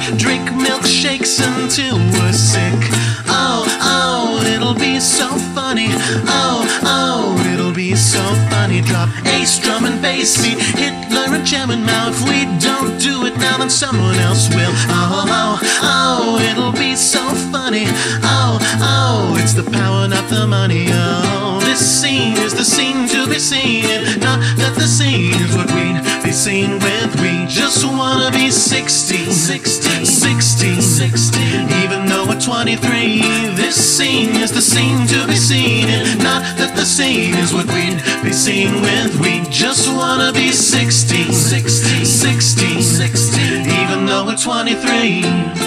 drink milkshakes until we're sick. Oh, oh, it'll be so funny. Oh, oh, it'll be so funny. Drop ace, drum and bass, beat Hitler and Chairman Mao. If we don't do it now, then someone else will. Oh, oh, oh, it'll be so funny. Oh, oh, it's the power, not the money. Oh, this scene is the scene to be seen, and not that the scene is what we'd be seen with. We just wanna be 16, 16, 16, 16. Even though we're 23, this scene is the scene to be seen, and not that the scene is what we'd be seen with. We just wanna be 16, 16, 16, 16. Even though we're 23.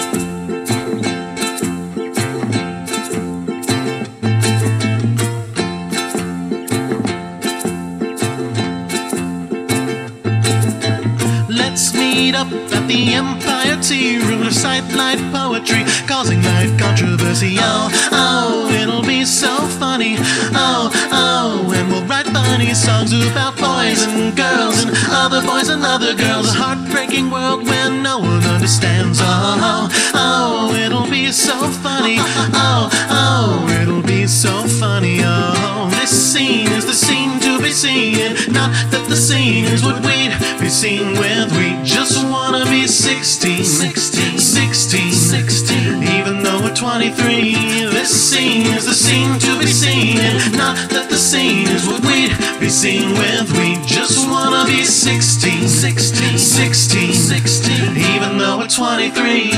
Let's meet up at the Empire Tea Room, recite light poetry, causing light controversy. Oh, oh, it'll be so funny. Oh, oh, and we'll write funny songs about boys and girls and other boys and other girls. A heartbreaking world where no one understands. Oh, oh, it'll be so funny. Oh, oh, it'll be so funny. Oh, this scene is the scene to be seen, not that the scene is what we'd be seen with. We just wanna be 16, 16, 16, 16. Even though we're 23, this scene is the scene to be seen, not that the scene is what we'd be seen with. We just wanna be 16, 16, 16, 16. Even though we're 23.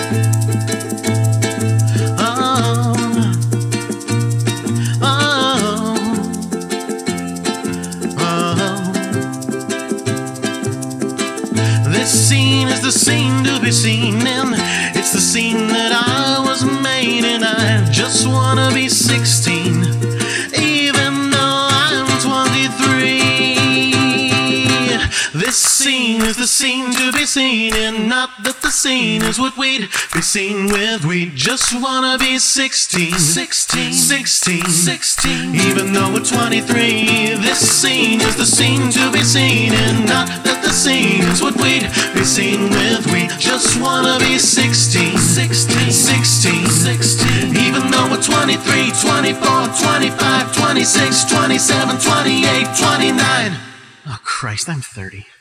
This scene is the scene to be seen, and it's the scene that I was made in. I just wanna be 16, even though I'm 23. This scene is the scene to be seen, and not that the scene is what we'd be seen with. We just wanna be 16, 16, 16, 16. Even though we're 23, this scene is the scene to be seen, and not that the scene is what we'd be seen with. We just wanna be 16, 16, 16, 16. Even though we're 23, 24, 25, 26, 27, 28, 29. Oh Christ, I'm 30.